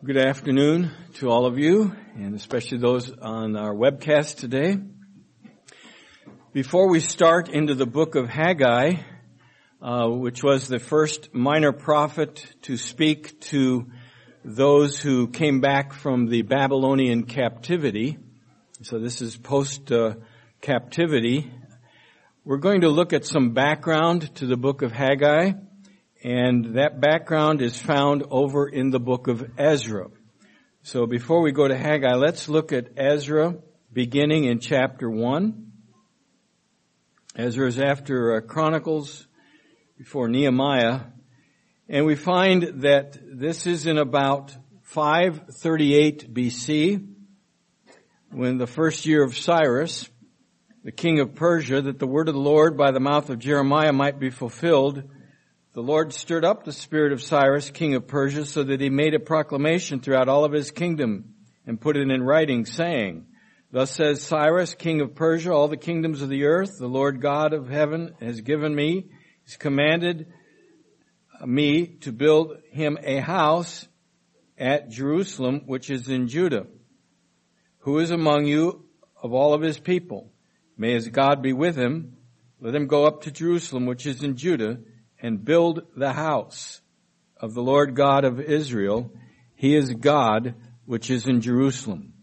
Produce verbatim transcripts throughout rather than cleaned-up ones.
Good afternoon to all of you, and especially those on our webcast today. Before we start into the book of Haggai, uh, which was the first minor prophet to speak to those who came back from the Babylonian captivity, so this is post-captivity, uh, we're going to look at some background to the book of Haggai. And that background is found over in the book of Ezra. So before we go to Haggai, let's look at Ezra beginning in chapter one. Ezra is after uh, Chronicles, before Nehemiah. And we find that this is in about five thirty-eight B C, when the first year of Cyrus, the king of Persia, that the word of the Lord by the mouth of Jeremiah might be fulfilled. The Lord stirred up the spirit of Cyrus, king of Persia, so that he made a proclamation throughout all of his kingdom and put it in writing, saying, Thus says Cyrus, king of Persia, all the kingdoms of the earth, the Lord God of heaven has given me, he's commanded me to build him a house at Jerusalem, which is in Judah. Who is among you of all of his people? May his God be with him. Let him go up to Jerusalem, which is in Judah, and build the house of the Lord God of Israel. He is God, which is in Jerusalem.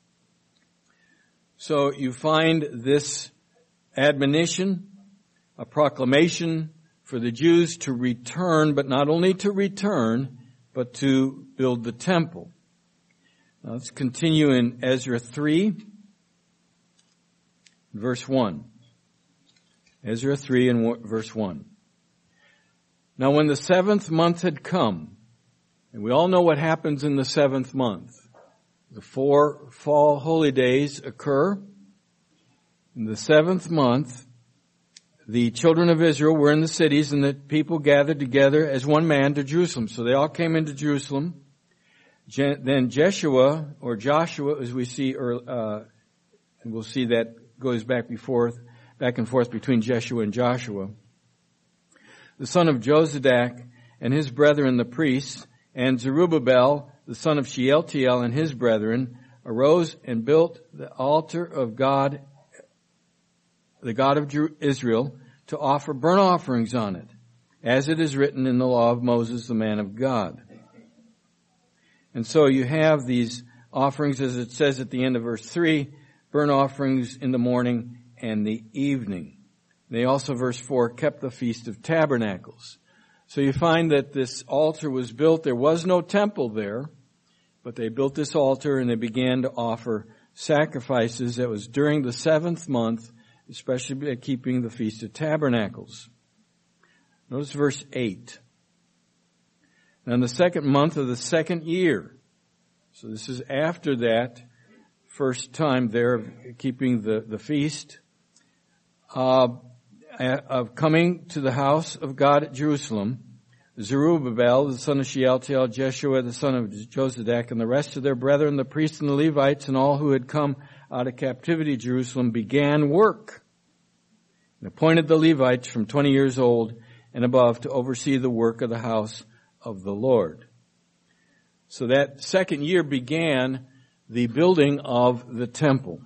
So you find this admonition, a proclamation for the Jews to return, but not only to return, but to build the temple. Now let's continue in Ezra three, verse one. Ezra three and verse one. Now when the seventh month had come, and we all know what happens in the seventh month, the four fall holy days occur. In the seventh month, the children of Israel were in the cities, and the people gathered together as one man to Jerusalem. So they all came into Jerusalem. Then Jeshua, or Joshua, as we see, uh, and we'll see that goes back and forth, back and forth between Jeshua and Joshua, the son of Josadak and his brethren the priests, and Zerubbabel, the son of Shealtiel and his brethren, arose and built the altar of God, the God of Israel, to offer burnt offerings on it, as it is written in the law of Moses, the man of God. And so you have these offerings, as it says at the end of verse three, burnt offerings in the morning and the evening. They also, verse four, kept the Feast of Tabernacles. So you find that this altar was built. There was no temple there, but they built this altar and they began to offer sacrifices. That was during the seventh month, especially by keeping the Feast of Tabernacles. Notice verse eight. Now in the second month of the second year, so this is after that first time there of keeping the, the feast, uh, of coming to the house of God at Jerusalem, Zerubbabel, the son of Shealtiel, Jeshua, the son of Josadak, and the rest of their brethren, the priests and the Levites, and all who had come out of captivity to Jerusalem, began work, and appointed the Levites from twenty years old and above to oversee the work of the house of the Lord. So that second year began the building of the temple.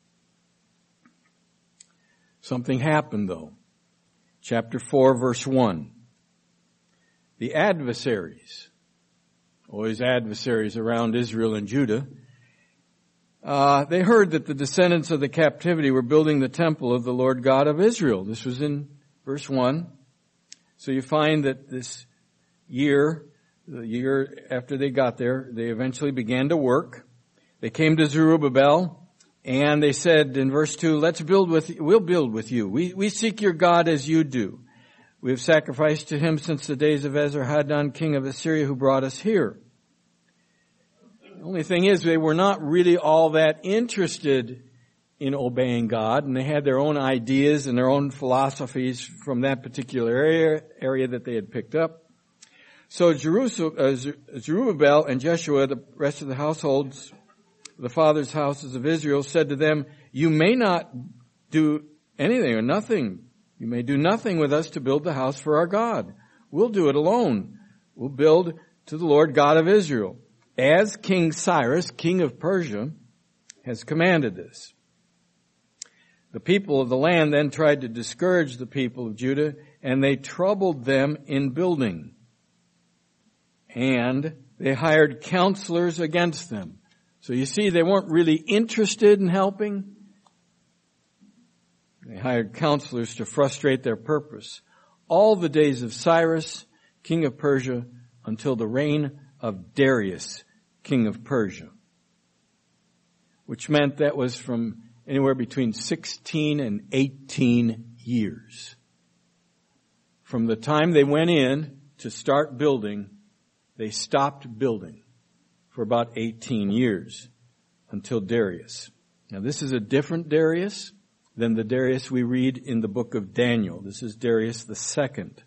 Something happened though. Chapter four, verse one. The adversaries, always adversaries around Israel and Judah, uh, they heard that the descendants of the captivity were building the temple of the Lord God of Israel. This was in verse one. So you find that this year, the year after they got there, they eventually began to work. They came to Zerubbabel, and they said in verse two, let's build with, we'll build with you. We, we seek your God as you do. We have sacrificed to him since the days of Esarhaddon, king of Assyria, who brought us here. The only thing is, they were not really all that interested in obeying God, and they had their own ideas and their own philosophies from that particular area, area that they had picked up. So Jerusalem, uh, Zerubbabel and Jeshua, the rest of the households, the fathers' houses of Israel, said to them, you may not do anything or nothing. You may do nothing with us to build the house for our God. We'll do it alone. We'll build to the Lord God of Israel. as King Cyrus, king of Persia, has commanded this. The people of the land then tried to discourage the people of Judah, and they troubled them in building. And they hired counselors against them. So you see, they weren't really interested in helping. They hired counselors to frustrate their purpose. All the days of Cyrus, king of Persia, until the reign of Darius, king of Persia. Which meant that was from anywhere between sixteen and eighteen years. From the time they went in to start building, they stopped building for about eighteen years until Darius. Now this is a different Darius than the Darius we read in the book of Daniel. This is Darius the second.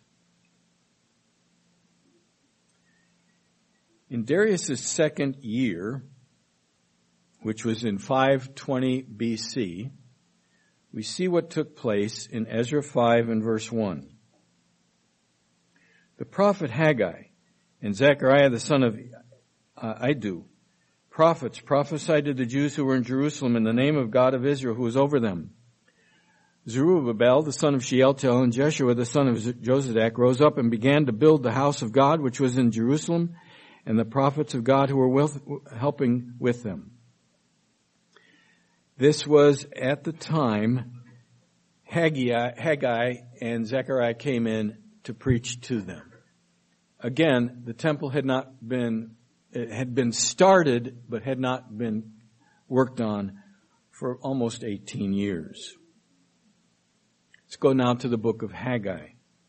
In Darius' second year, which was in five twenty B C, we see what took place in Ezra five and verse one. The prophet Haggai and Zechariah the son of uh, Iddo, prophets, prophesied to the Jews who were in Jerusalem in the name of God of Israel who was over them. Zerubbabel, the son of Shealtiel, and Jeshua, the son of Jozadak, rose up and began to build the house of God, which was in Jerusalem, and the prophets of God who were with, helping with them. This was at the time Haggai, Haggai and Zechariah came in to preach to them. Again, the temple had not been, it had been started, but had not been worked on for almost eighteen years. Let's go now to the book of Haggai.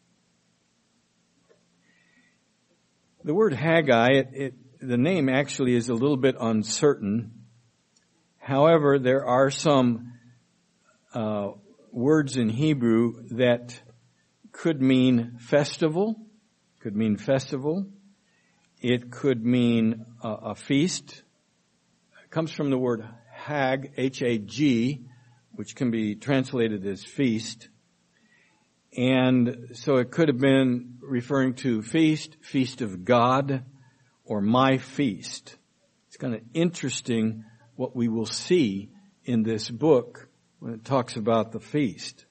The word Haggai, it, it, the name actually is a little bit uncertain. However, there are some uh, words in Hebrew that could mean festival, could mean festival. It could mean a, a feast. It comes from the word Hag, H A G, which can be translated as feast. And so it could have been referring to feast, feast of God, or my feast. It's kind of interesting what we will see in this book when it talks about the feast.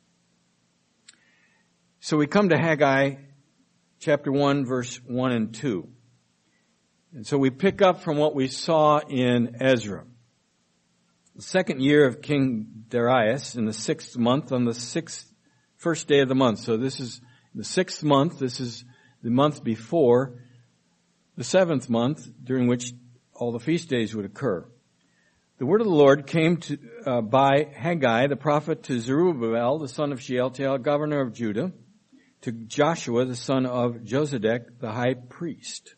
So we come to Haggai chapter one, verse one and two. And so we pick up from what we saw in Ezra. The second year of King Darius, in the sixth month, on the sixth first day of the month. So this is the sixth month. This is the month before the seventh month, during which all the feast days would occur. The word of the Lord came to uh, by Haggai, the prophet, to Zerubbabel, the son of Shealtiel, governor of Judah, to Joshua, the son of Jozadak, the high priest.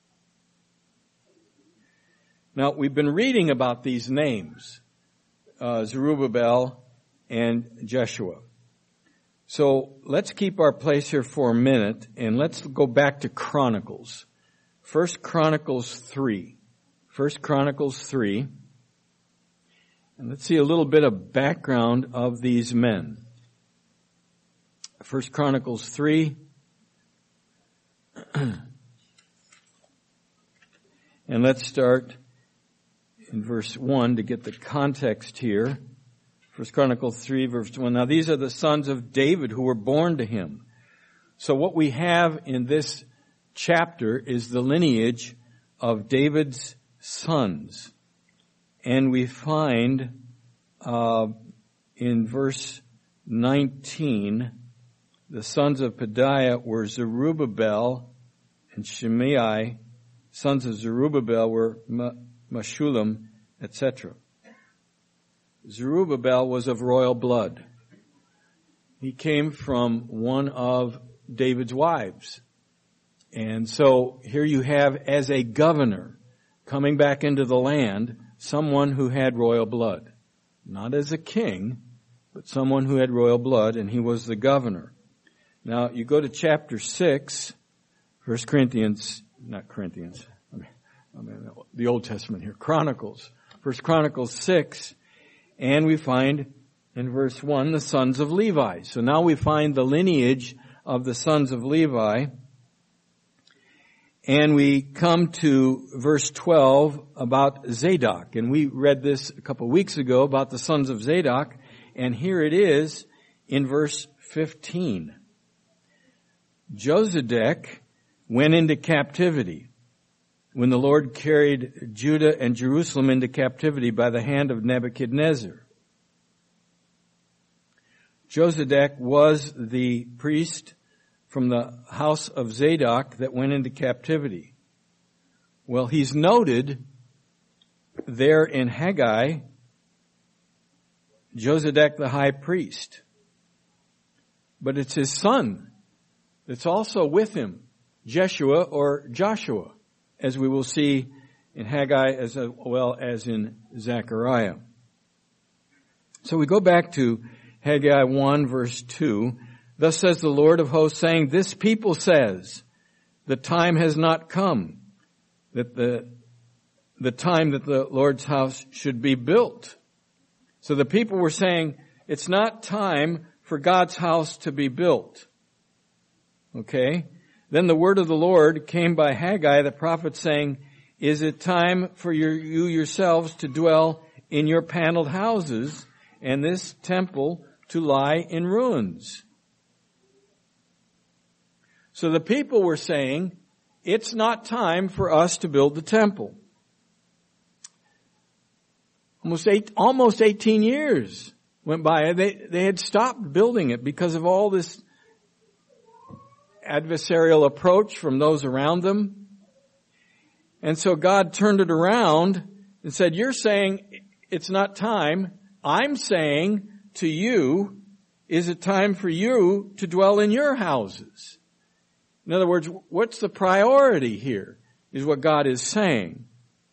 Now, we've been reading about these names, uh, Zerubbabel and Jeshua. So let's keep our place here for a minute, and let's go back to Chronicles. First Chronicles three. First Chronicles three. And let's see a little bit of background of these men. First Chronicles three. And let's start in verse one to get the context here. First Chronicles three, verse one. Now these are the sons of David who were born to him. So what we have in this chapter is the lineage of David's sons. And we find uh in verse nineteen, the sons of Pedaiah were Zerubbabel and Shimei. Sons of Zerubbabel were Meshullam, et cetera. Zerubbabel was of royal blood. He came from one of David's wives. And so here you have, as a governor coming back into the land, someone who had royal blood. Not as a king, but someone who had royal blood, and he was the governor. Now, you go to chapter six, First Corinthians, not Corinthians, I mean, I mean the Old Testament here, Chronicles. First Chronicles six, and we find in verse one the sons of Levi. So now we find the lineage of the sons of Levi. And we come to verse twelve about Zadok. And we read this a couple of weeks ago about the sons of Zadok. And here it is in verse fifteen. Josedek went into captivity when the Lord carried Judah and Jerusalem into captivity by the hand of Nebuchadnezzar. Josedek was the priest from the house of Zadok that went into captivity. Well, he's noted there in Haggai, Josedek the high priest. But it's his son that's also with him, Jeshua or Joshua, as we will see in Haggai as well as in Zechariah. So we go back to Haggai one verse two. Thus says the Lord of hosts, saying, this people says, the time has not come, that the, the time that the Lord's house should be built. So the people were saying, it's not time for God's house to be built. Okay? Then the word of the Lord came by Haggai the prophet saying, is it time for your, you yourselves to dwell in your paneled houses and this temple to lie in ruins? So the people were saying, it's not time for us to build the temple. Almost eight, almost eighteen years went by. They, they had stopped building it because of all this adversarial approach from those around them. And so God turned it around and said, you're saying it's not time. I'm saying to you, is it time for you to dwell in your houses? In other words, what's the priority here is what God is saying.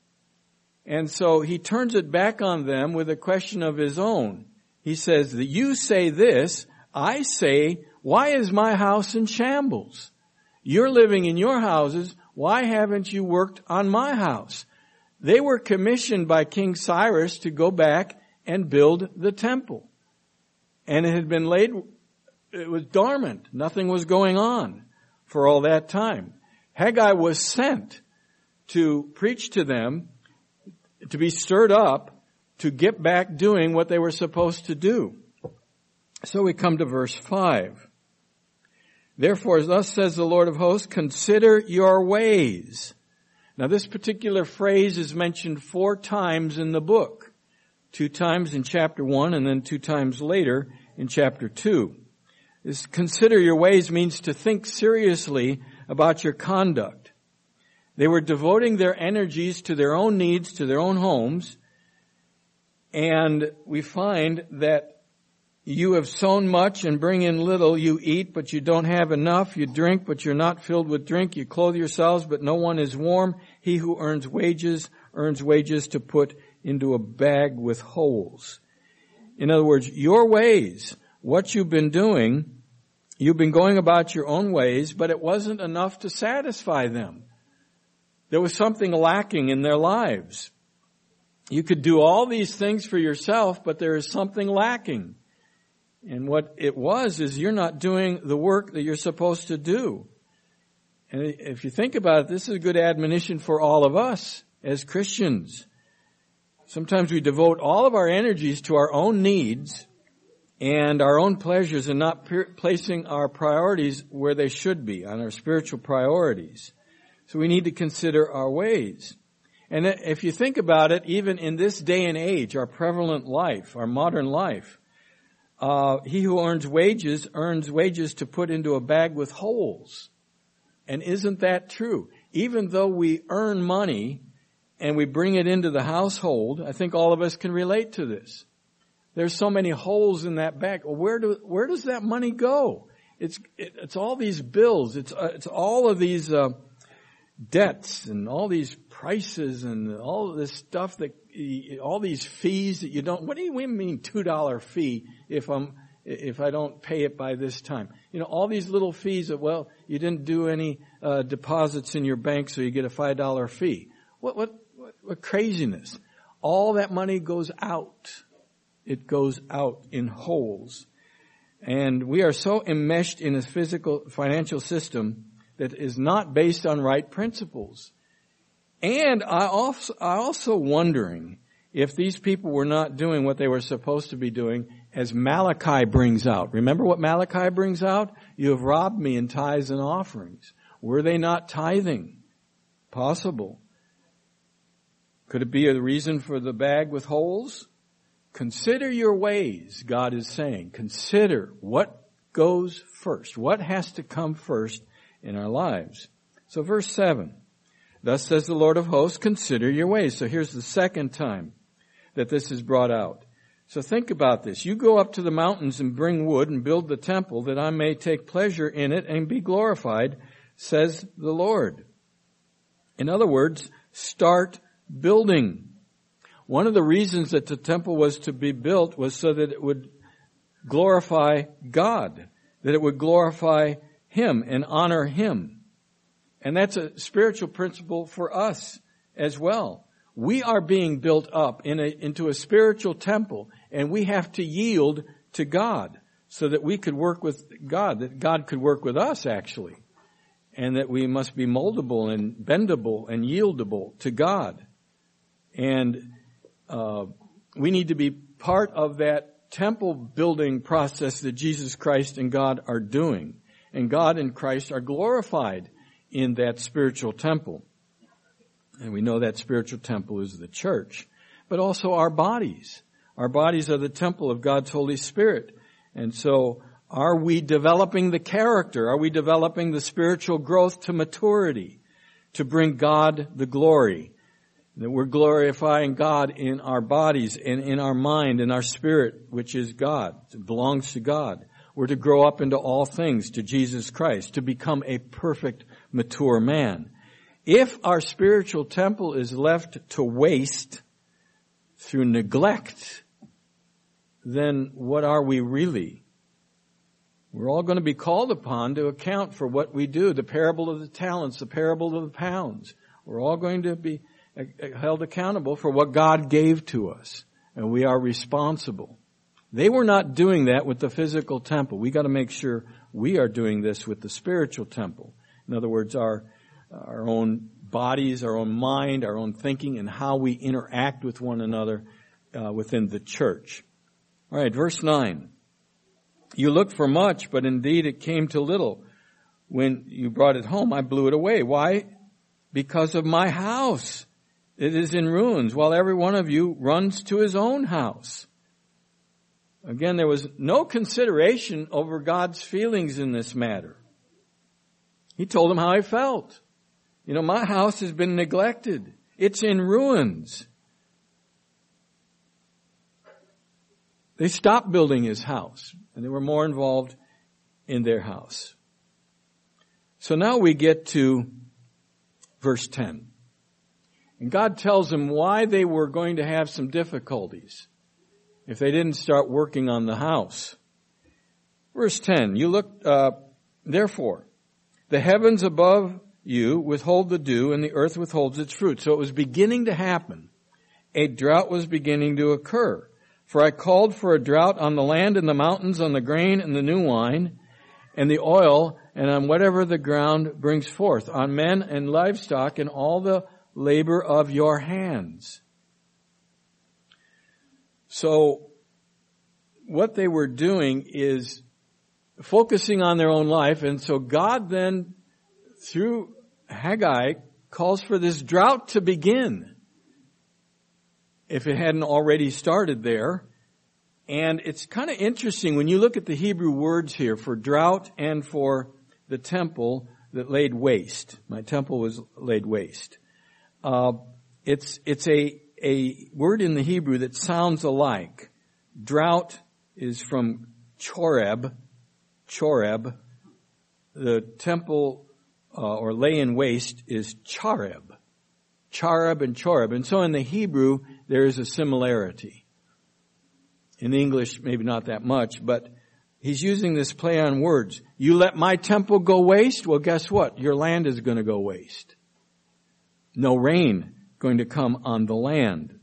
And so he turns it back on them with a question of his own. He says that you say this, I say, why is my house in shambles? You're living in your houses. Why haven't you worked on my house? They were commissioned by King Cyrus to go back and build the temple. And it had been laid, it was dormant. Nothing was going on for all that time. Haggai was sent to preach to them, to be stirred up, to get back doing what they were supposed to do. So we come to verse five. Therefore, thus says the Lord of hosts, consider your ways. Now this particular phrase is mentioned four times in the book. Two times in chapter one and then two times later in chapter two. This consider your ways means to think seriously about your conduct. They were devoting their energies to their own needs, to their own homes. And we find that you have sown much and bring in little. You eat, but you don't have enough. You drink, but you're not filled with drink. You clothe yourselves, but no one is warm. He who earns wages, earns wages to put into a bag with holes. In other words, your ways, what you've been doing, you've been going about your own ways, but it wasn't enough to satisfy them. There was something lacking in their lives. You could do all these things for yourself, but there is something lacking. And what it was is you're not doing the work that you're supposed to do. And if you think about it, this is a good admonition for all of us as Christians. Sometimes we devote all of our energies to our own needs and our own pleasures and not placing our priorities where they should be, on our spiritual priorities. So we need to consider our ways. And if you think about it, even in this day and age, our prevalent life, our modern life, uh, he who earns wages, earns wages to put into a bag with holes. And isn't that true? Even though we earn money and we bring it into the household, I think all of us can relate to this. There's so many holes in that bag. Well, where do, where does that money go? It's, it, it's all these bills. It's, uh, it's all of these, uh, debts and all these prices and all of this stuff that, all these fees that you don't, what do you mean two dollar fee if I'm, if I don't pay it by this time? You know, all these little fees that, well, you didn't do any, uh, deposits in your bank so you get a five dollar fee. What, what, what, what craziness. All that money goes out. It goes out in holes. And we are so enmeshed in a physical, financial system that is not based on right principles. And I also, I also wondering if these people were not doing what they were supposed to be doing, as Malachi brings out. Remember what Malachi brings out? You have robbed me in tithes and offerings. Were they not tithing? Possible. Could it be a reason for the bag with holes? Consider your ways, God is saying. Consider what goes first. What has to come first in our lives? So verse seven. Thus says the Lord of hosts, consider your ways. So here's the second time that this is brought out. So think about this. You go up to the mountains and bring wood and build the temple that I may take pleasure in it and be glorified, says the Lord. In other words, start building. One of the reasons that the temple was to be built was so that it would glorify God, that it would glorify Him and honor Him. And that's a spiritual principle for us as well. We are being built up in a, into a spiritual temple, and we have to yield to God so that we could work with God, that God could work with us actually, and that we must be moldable and bendable and yieldable to God. And uh, we need to be part of that temple building process that Jesus Christ and God are doing. And God and Christ are glorified in that spiritual temple. And we know that spiritual temple is the church, but also our bodies. Our bodies are the temple of God's Holy Spirit. And so are we developing the character? Are we developing the spiritual growth to maturity to bring God the glory? That we're glorifying God in our bodies and in our mind and our spirit, which is God. It belongs to God. We're to grow up into all things to Jesus Christ, to become a perfect, mature man. If our spiritual temple is left to waste through neglect, then what are we really? We're all going to be called upon to account for what we do. The parable of the talents, the parable of the pounds. We're all going to be held accountable for what God gave to us. And we are responsible. They were not doing that with the physical temple. We got to make sure we are doing this with the spiritual temple. In other words, our our own bodies, our own mind, our own thinking, and how we interact with one another uh, within the church. All right, verse nine. You looked for much, but indeed it came to little. When you brought it home, I blew it away. Why? Because of my house. It is in ruins, while every one of you runs to his own house. Again, there was no consideration over God's feelings in this matter. He told them how he felt. You know, my house has been neglected. It's in ruins. They stopped building his house, and they were more involved in their house. So now we get to verse ten. And God tells them why they were going to have some difficulties if they didn't start working on the house. Verse ten, you look, uh, therefore, the heavens above you withhold the dew, and the earth withholds its fruit. So it was beginning to happen. A drought was beginning to occur. For I called for a drought on the land and the mountains, on the grain and the new wine, and the oil, and on whatever the ground brings forth, on men and livestock, and all the labor of your hands. So what they were doing is focusing on their own life, and so God then, through Haggai, calls for this drought to begin, if it hadn't already started there. And it's kind of interesting when you look at the Hebrew words here for drought and for the temple that laid waste. My temple was laid waste. Uh, it's it's a a word in the Hebrew that sounds alike. Drought is from choreb, choreb. The temple uh, or lay in waste is chareb, chareb and choreb. And so in the Hebrew there is a similarity. In English, maybe not that much, but he's using this play on words. You let my temple go waste? Well, guess what? Your land is going to go waste. No rain going to come on the land.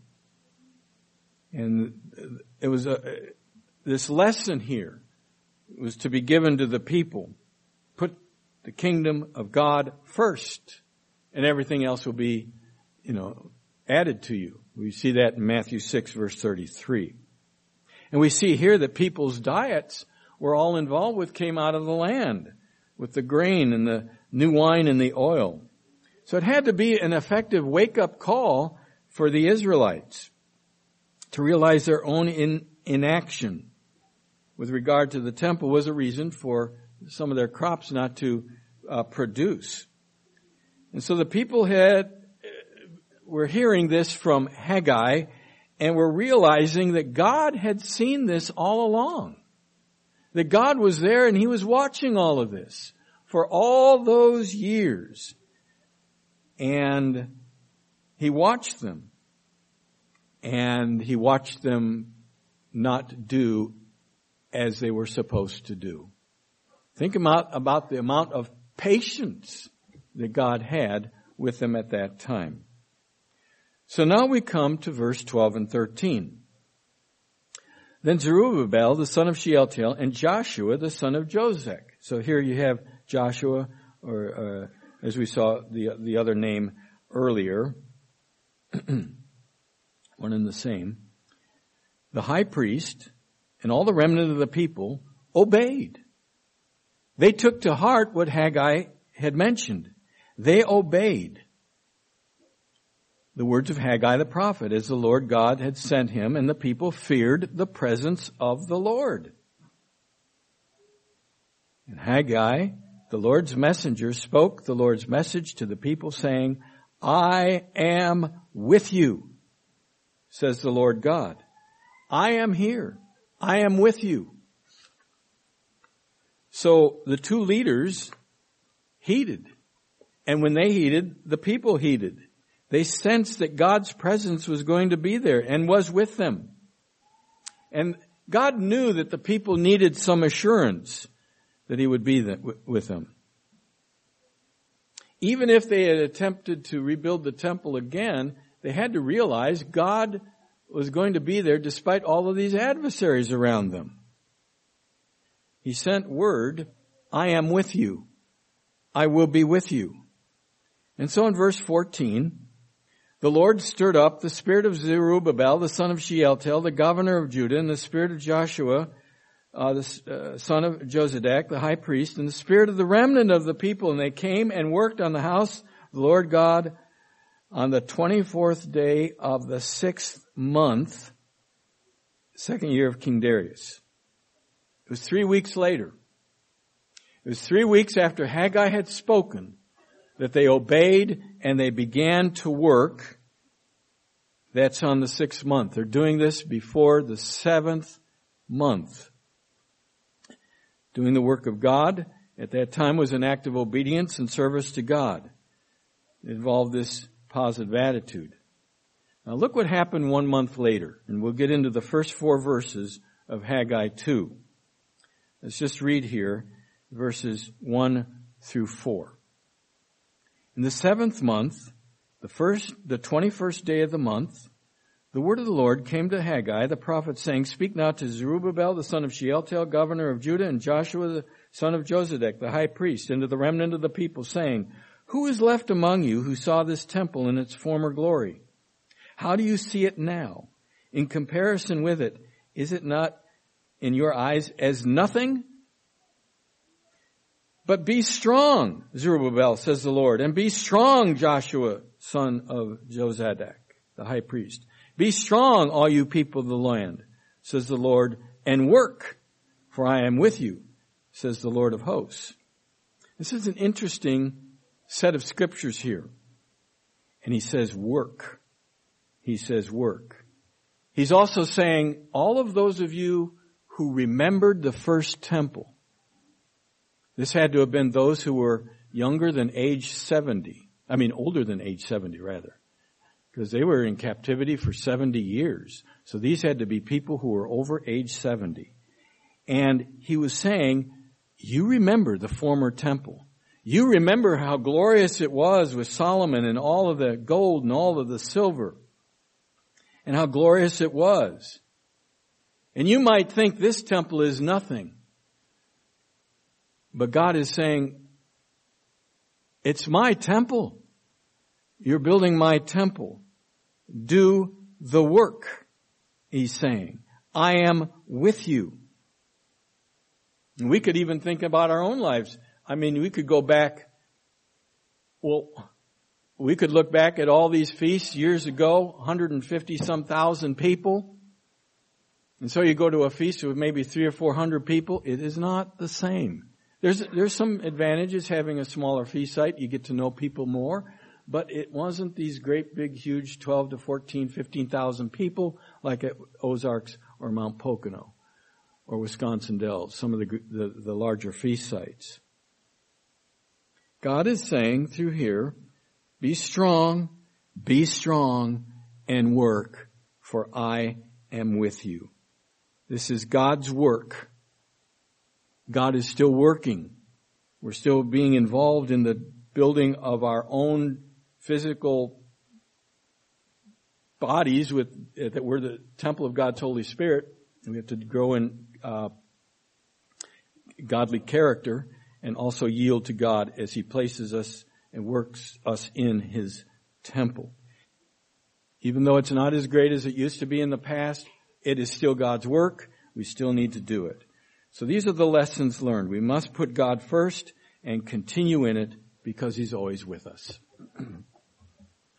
And it was a, this lesson here was to be given to the people. Put the kingdom of God first, and everything else will be, you know, added to you. We see that in Matthew six, verse thirty-three. And we see here that people's diets were all involved with came out of the land, with the grain and the new wine and the oil. So it had to be an effective wake-up call for the Israelites to realize their own in, inaction with regard to the temple was a reason for some of their crops not to uh, produce. And so the people had were hearing this from Haggai and were realizing that God had seen this all along. That God was there and He was watching all of this for all those years. And He watched them. And He watched them not do as they were supposed to do. Think about, about the amount of patience that God had with them at that time. So now we come to verse twelve and thirteen. Then Zerubbabel, the son of Shealtiel, and Joshua, the son of Josedek. So here you have Joshua, or uh, as we saw the the other name earlier, one and the same. The high priest and all the remnant of the people obeyed. They took to heart what Haggai had mentioned. They obeyed the words of Haggai the prophet, as the Lord God had sent him, and the people feared the presence of the Lord. And Haggai, the Lord's messenger, spoke the Lord's message to the people, saying, I am with you, says the Lord God. I am here. I am with you. So the two leaders heeded. And when they heeded, the people heeded. They sensed that God's presence was going to be there and was with them. And God knew that the people needed some assurance that He would be with them. Even if they had attempted to rebuild the temple again, they had to realize God was going to be there despite all of these adversaries around them. He sent word, I am with you. I will be with you. And so in verse fourteen, the Lord stirred up the spirit of Zerubbabel, the son of Shealtiel, the governor of Judah, and the spirit of Joshua, uh, the uh, son of Josedek, the high priest, and the spirit of the remnant of the people. And they came and worked on the house of the Lord God on the twenty-fourth day of the sixth month, second year of King Darius. It was three weeks later. It was three weeks after Haggai had spoken that they obeyed and they began to work. That's on the sixth month. They're doing this before the seventh month. Doing the work of God at that time was an act of obedience and service to God. It involved this positive attitude. Now look what happened one month later, and we'll get into the first four verses of Haggai two. Let's just read here verses one through four. In the seventh month, the first, the twenty-first day of the month, the word of the Lord came to Haggai the prophet, saying, Speak now to Zerubbabel, the son of Shealtiel, governor of Judah, and Joshua, the son of Josedek, the high priest, and to the remnant of the people, saying, Who is left among you who saw this temple in its former glory? How do you see it now? In comparison with it, is it not in your eyes as nothing? But be strong, Zerubbabel, says the Lord, and be strong, Joshua, son of Josedek, the high priest. Be strong, all you people of the land, says the Lord, and work, for I am with you, says the Lord of hosts. This is an interesting set of scriptures here. And he says work. He says work. He's also saying, all of those of you who remembered the first temple, this had to have been those who were younger than age seventy. I mean, older than age seventy, rather. Because they were in captivity for seventy years. So these had to be people who were over age seventy. And he was saying, you remember the former temple. You remember how glorious it was with Solomon and all of the gold and all of the silver. And how glorious it was. And you might think this temple is nothing. But God is saying, It's my temple. You're building my temple. Do the work, he's saying. I am with you. And we could even think about our own lives. I mean, we could go back, well, we could look back at all these feasts years ago, one hundred fifty some thousand people. And so you go to a feast with maybe three or four hundred people. It is not the same. There's, there's some advantages having a smaller feast site. You get to know people more. But it wasn't these great, big, huge twelve to fourteen, fifteen thousand people like at Ozarks or Mount Pocono or Wisconsin Dells, some of the, the, the larger feast sites. God is saying through here, be strong, be strong, and work, for I am with you. This is God's work. God is still working. We're still being involved in the building of our own physical bodies with that we're the temple of God's Holy Spirit. And we have to grow in uh, godly character and also yield to God as He places us and works us in His temple. Even though it's not as great as it used to be in the past, it is still God's work. We still need to do it. So these are the lessons learned. We must put God first and continue in it because He's always with us.